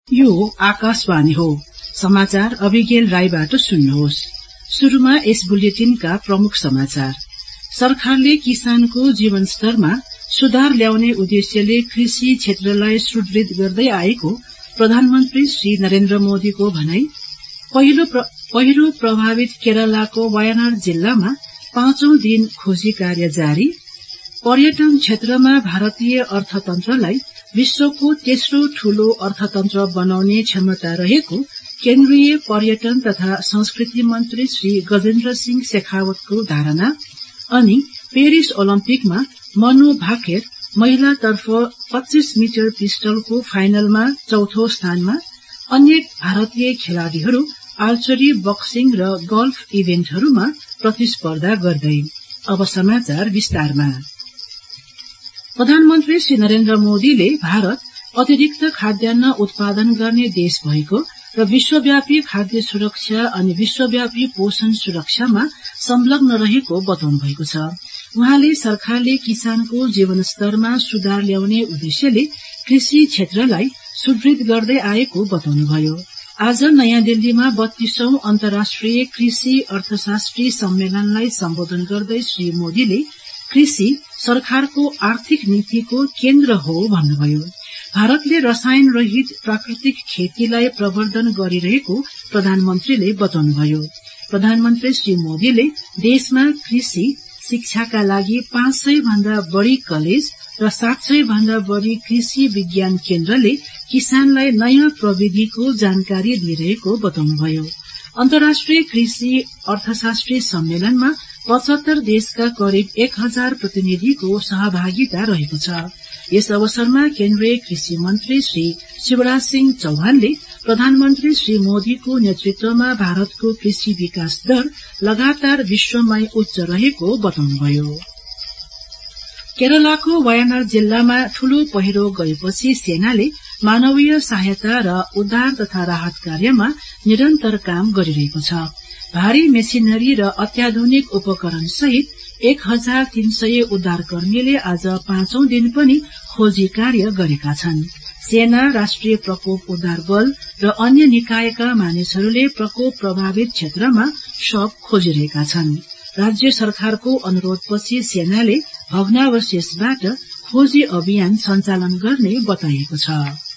यो आकाशवाणी हो। समाचार अभिगेल राईबाट सुन्नुहोस्। शुरूमा यस बुलेटिनका प्रमुख समाचार। सरकारले किसानको जीवन स्तरमा सुधार ल्याउने उद्देश्यले कृषि क्षेत्रलाई सुदृढ गर्दै आएको प्रधानमन्त्री श्री नरेन्द्र मोदीको भनाई। पहिरो प्रभावित केरलाको वायनाड जिल्लामा 5औं दिन खोजी कार्य जारी। पर्यटन क्षेत्रमा भारतीय अर्थतन्त्रलाई विश्वको तेस्रो ठूलो अर्थतन्त्र बनाउने क्षमता रहेको केन्द्रीय पर्यटन तथा संस्कृति मन्त्री श्री गजेन्द्र सिंह शेखावतको धारणा। अनि पेरिस ओलम्पिकमा मनु भाकेर महिलातर्फ 25 मिटर पिस्टलको फाइनलमा चौथो स्थानमा। अन्य भारतीय खेलाड़ीहरू आर्चरी, बक्सिङ र गल्फ इभेन्टहरूमा प्रतिस्पर्धा गर्दै। अब समाचार विस्तारमा। प्रधानमन्त्री श्री नरेन्द्र मोदीले भारत अतिरिक्त खाद्यान्न उत्पादन गर्ने देश भएको र विश्वव्यापी खाद्य सुरक्षा अनि विश्वव्यापी पोषण सुरक्षामा संलग्न रहेको बताउनु भएको छ। उहाँले सरकारले किसानको जीवनस्तरमा सुधार ल्याउने उद्देश्यले कृषि क्षेत्रलाई सुदृढ गर्दै आएको बताउनुभयो। आज नयाँ दिल्लीमा 32औं अन्तर्राष्ट्रिय कृषि अर्थशास्त्री सम्मेलनलाई सम्बोधन गर्दै श्री मोदीले कृषि सरकारको आर्थिक नीतिको केन्द्र हो भन्नुभयो। भारतले रसायन रहित प्राकृतिक खेतीलाई प्रवर्धन गरिरहेको प्रधानमन्त्रीले बताउनुभयो। प्रधानमन्त्री श्री मोदीले देशमा कृषि शिक्षाका लागि 500 भन्दा बढ़ी कलेज र 700 भन्दा बढ़ी कृषि विज्ञान केन्द्रले किसानलाई नयाँ प्रविधिको जानकारी दिइरहेको बताउनुभयो। अन्तर्राष्ट्रिय कृषि अर्थशास्त्री सम्मेलनमा 75 देशका करिब 1000 प्रतिनिधिको सहभागिता रहेको छ। यस अवसरमा केन्द्रीय कृषि मन्त्री श्री शिवराज सिंह चौहानले प्रधानमन्त्री श्री मोदीको नेतृत्वमा भारतको कृषि विकास दर लगातार विश्वमै उच्च रहेको बताउनुभयो। केरलाको वायनाड जिल्लामा ठूलो पहिरो गएपछि सेनाले मानवीय सहायता र उद्धार तथा राहत कार्यमा निरन्तर काम गरिरहेको छ। भारी मेसिनरी र अत्याधुनिक उपकरण सहित 1300 उद्धारकर्मीले आज 5औं दिन पनि खोजी कार्य गरेका छन्। सेना, राष्ट्रिय प्रकोप उद्धार बल र अन्य निकायका मानिसहरूले प्रकोप प्रभावित क्षेत्रमा शव खोजिरहेका छन्। राज्य सरकारको अनुरोधपछि सेनाले भग्नावशेषबाट खोजी अभियान सञ्चालन गर्ने बताइएको छ।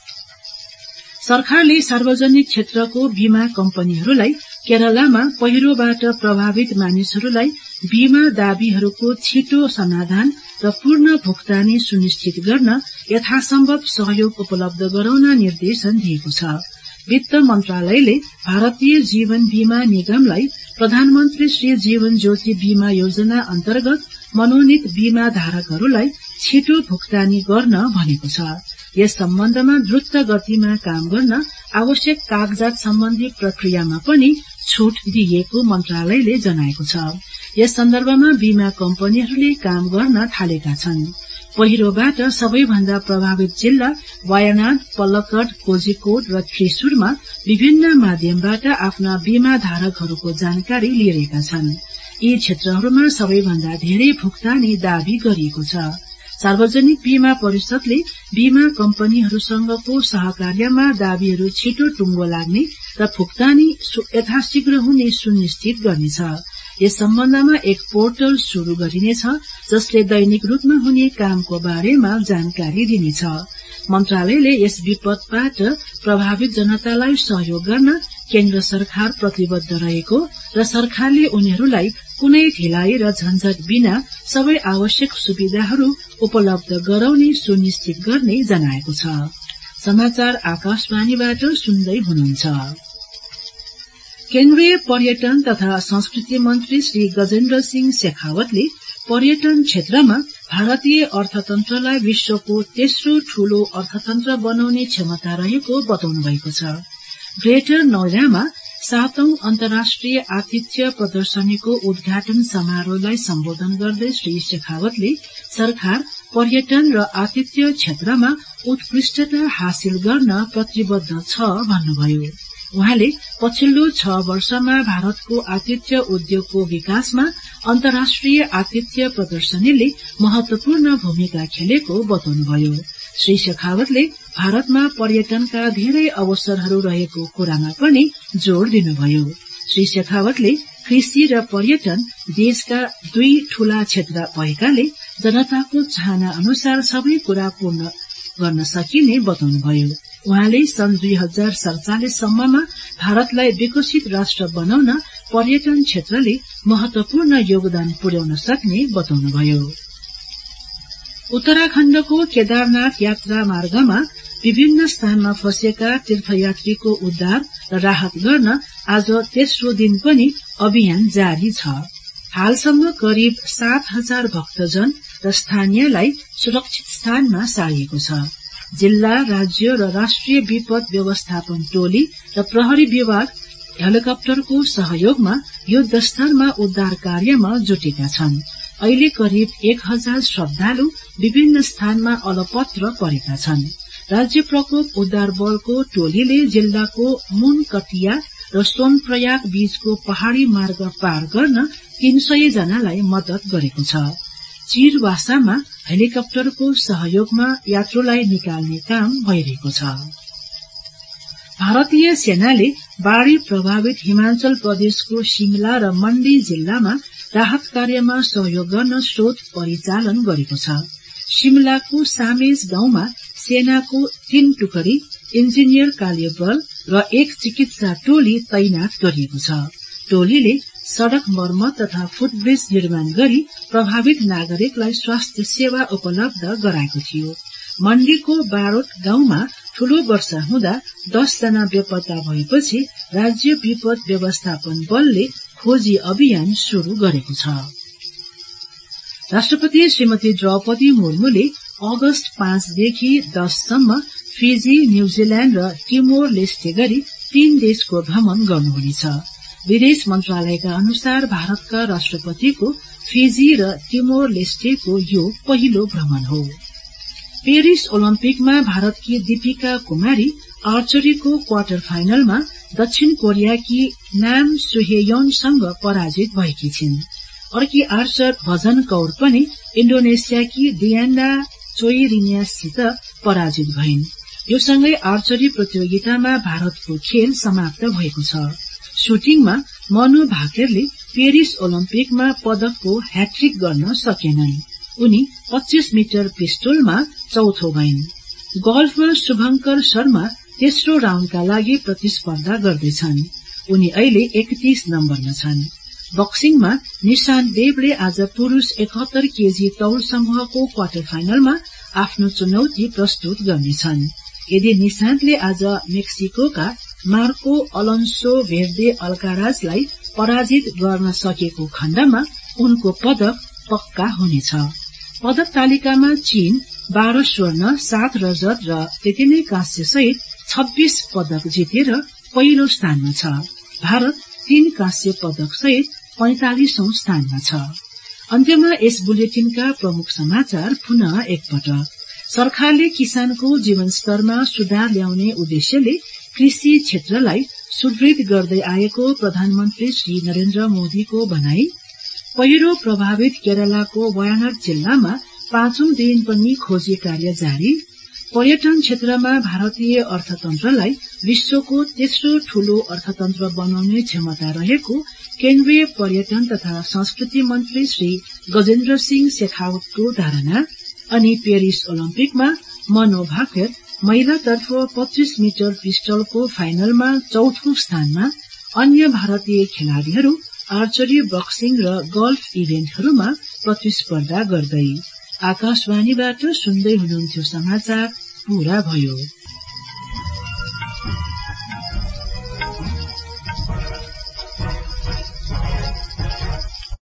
सरकारले सार्वजनिक क्षेत्रको बीमा कम्पनीहरूलाई केरलामा पहिरोबाट प्रभावित मानिसहरूलाई बीमा दावीहरूको छिटो समाधान र पूर्ण भुक्तानी सुनिश्चित गर्न यथासम्भव सहयोग उपलब्ध गराउन निर्देशन दिएको छ। वित्त मन्त्रालयले भारतीय जीवन बीमा निगमलाई प्रधानमन्त्री श्री जीवन ज्योति बीमा योजना अन्तर्गत मनोनीत बीमा धारकहरूलाई छिटो भुक्तानी गर्न भनेको छ। यस सम्बन्धमा द्रुत गतिमा काम गर्न आवश्यक कागजात सम्बन्धी प्रक्रियामा पनि छूट दिइएको मन्त्रालयले जनाएको छ। यस सन्दर्भमा बीमा कम्पनीहरूले काम गर्न थालेका छन्। पहिरोबाट सबैभन्दा प्रभावित जिल्ला वायनाड, पलक्कड, कोझिकोड र त्रिशुरमा विभिन्न माध्यमबाट आफ्ना बीमा धारकहरूको जानकारी लिइरहेका छन्। यी क्षेत्रहरूमा सबैभन्दा धेरै भुक्तानी दावी गरिएको छ। सार्वजनिक बीमा परिषदले बीमा कम्पनीहरूसँगको सहकार्यमा दावीहरू छिटो टुङ्गो लाग्ने र भुक्तानी यथाशीघ्र हुने सुनिश्चित गर्नेछ। यस सम्बन्धमा एक पोर्टल शुरू गरिनेछ जसले दैनिक रूपमा हुने कामको बारेमा जानकारी दिनेछ। मन्त्रालयले यस विपदबाट प्रभावित जनतालाई सहयोग गर्न केन्द्र सरकार प्रतिबद्ध रहेको र सरकारले उनीहरूलाई कुनै ढिलाइ र झन्झट बिना सबै आवश्यक सुविधाहरू उपलब्ध गराउने सुनिश्चित गर्ने जनाएको छ। समाचार आकाशवाणीबाट सुन्दै हुनुहुन्छ। केन्द्रीय पर्यटन तथा संस्कृति मन्त्री श्री गजेन्द्र सिंह शेखावतले पर्यटन क्षेत्रमा भारतीय अर्थतन्त्रलाई विश्वको तेस्रो ठूलो अर्थतन्त्र बनाउने क्षमता रहेको बताउनु भएको छ। ग्रेटर नोइडामा 7औं अन्तर्राष्ट्रिय आतिथ्य प्रदर्शनीको उद्घाटन समारोहलाई सम्बोधन गर्दै श्री शेखावतले सरकार पर्यटन र आतिथ्य क्षेत्रमा उत्कृष्टता हासिल गर्न प्रतिबद्ध छ भन्नुभयो। उहाँले पछिल्लो 6 वर्षमा भारतको आतिथ्य उद्योगको विकासमा अन्तर्राष्ट्रिय आतिथ्य प्रदर्शनीले महत्वपूर्ण भूमिका खेलेको बताउनुभयो। श्री शेखावतले भारतमा पर्यटनका धेरै अवसरहरू रहेको कुरामा पनि जोड़ दिनुभयो। श्री शेखावतले कृषि र पर्यटन देशका दुई ठूला क्षेत्र भएकाले जनताको चाहना अनुसार सबै कुरा पूर्ण गर्न सकिने बताउनुभयो। उहाँले सन् 2047 सम्ममा भारतलाई विकसित राष्ट्र बनाउन पर्यटन क्षेत्रले महत्वपूर्ण योगदान पुर्याउन सक्ने बताउनुभयो। उत्तराखण्डको केदारनाथ यात्रा मार्गमा विभिन्न स्थानमा फँसेका तीर्थयात्रीको उद्धार र राहत गर्न आज तेस्रो दिन पनि अभियान जारी छ। हालसम्म करिब 7,000 भक्तजन र स्थानीयलाई सुरक्षित स्थानमा सारिएको छ। जिल्ला, राज्य र राष्ट्रिय विपद व्यवस्थापन टोली र प्रहरी विभाग हेलिकप्टरको सहयोगमा युद्धस्तरमा उद्धार कार्यमा जुटेका छन्। अहिले करिब 1,000 श्रद्धालु विभिन्न स्थानमा अलपत्र परेका छन्। राज्य प्रकोप उद्धार बलको टोलीले जिल्लाको मुनकटिया र सोनप्रयाग बीचको पहाड़ी मार्ग पार गर्न 300 जनालाई मद्दत गरेको छ। चिरवासामा हेलिकप्टरको सहयोगमा यात्रुलाई निकाल्ने काम भइरहेको छ। भारतीय सेनाले बाढ़ी प्रभावित हिमाचल प्रदेशको शिमला र मण्डी जिल्लामा राहत कार्यमा सहयोग गर्न स्रोत परिचालन गरेको छ। शिमलाको सामेज गाउँमा सेनाको 3 टुकडी, इन्जिनियर कार्यबल र 1 चिकित्सा टोली तैनात गरिएको छ। टोलीले सड़क मर्मत तथा फुटब्रिज निर्माण गरी प्रभावित नागरिकलाई स्वास्थ्य सेवा उपलब्ध गराएको थियो। मण्डीको बारोट गाउँमा ठूलो वर्षा हुँदा 10 जना बेपत्ता भएपछि राज्य विपद व्यवस्थापन बलले खोजी अभियान शुरू गरेको छ। राष्ट्रपति श्रीमती द्रौपदी मुर्मुले अगस्त 5 देखि 10 सम्म फिजी, न्यूजील्याण्ड र टिमोर लेस्टे गरी 3 देशको भ्रमण गर्नुहुनेछ। विदेश मन्त्रालयका अनुसार भारतका राष्ट्रपतिको फिजी र टिमोर लेस्टेको यो पहिलो भ्रमण हो। पेरिस ओलम्पिकमा भारतकी दीपिका कुमारी आर्चरीको क्वार्टर फाइनलमा दक्षिण कोरियाकी नाम सुहेयोनसँग पराजित भएकी छिन्। अर्की आर्चर भजन कौर पनि इन्डोनेसियाकी डियान्डा चोइरिन्याससित पराजित भइन्। यो सँगै आर्चरी प्रतियोगितामा भारतको खेल समाप्त भएको छ। सुटिङमा मनु भाकेरले पेरिस ओलम्पिकमा पदकको ह्याट्रिक गर्न सकेनन्। उनी 25 मिटर पिस्टोलमा चौथो भइन्। गोल्फमा शुभंकर शर्मा तेस्रो राउण्डका लागि प्रतिस्पर्धा गर्दैछन्। उनी अहिले 31 नम्बरमा छन्। बक्सिङमा निशान्त देवले आज पुरूष 71 केजी तौल समूहको क्वार्टर फाइनलमा आफ्नो चुनौती प्रस्तुत गर्नेछन्। यदि निशान्तले आज मेक्सिकोका मार्को अलोन्सो भेर्दे अल्काराजलाई पराजित गर्न सकेको खण्डमा उनको पदक पक्का हुनेछ। पदक तालिकामा चीन 12 स्वर्ण, 7 रजत र त्यति नै कांस्य सहित 26 पदक जितेर पहिलो स्थानमा छ। भारत 3 कांस्य पदक सहित 45औं स्थानमा छ। अन्त्यमा यस बुलेटिनका प्रमुख समाचार पुनः एकपटक। सरकारले किसानको जीवनस्तरमा सुधार ल्याउने उद्देश्यले कृषि क्षेत्रलाई सुदृढ गर्दै आएको प्रधानमन्त्री श्री नरेन्द्र मोदीको भनाई। पहिरो प्रभावित केरलाको वायनाड जिल्लामा 5औं दिन पनि खोजी कार्य जारी। पर्यटन क्षेत्रमा भारतीय अर्थतन्त्रलाई विश्वको तेस्रो ठूलो अर्थतन्त्र बनाउने क्षमता रहेको केन्द्रीय पर्यटन तथा संस्कृति मन्त्री श्री गजेन्द्र सिंह शेखावतको धारणा। अनि पेरिस ओलम्पिकमा मनु भाकेर महिलातर्फ 25 मिटर पिस्टलको फाइनलमा चौथो स्थानमा। अन्य भारतीय खेलाड़ीहरू आर्चरी, बक्सिङ र गोल्फ इभेन्टहरूमा प्रतिस्पर्धा गर्दै। आकाशवाणीबाट सुन्दै हुनुहुन्थ्यो समाचार पूरा भयो।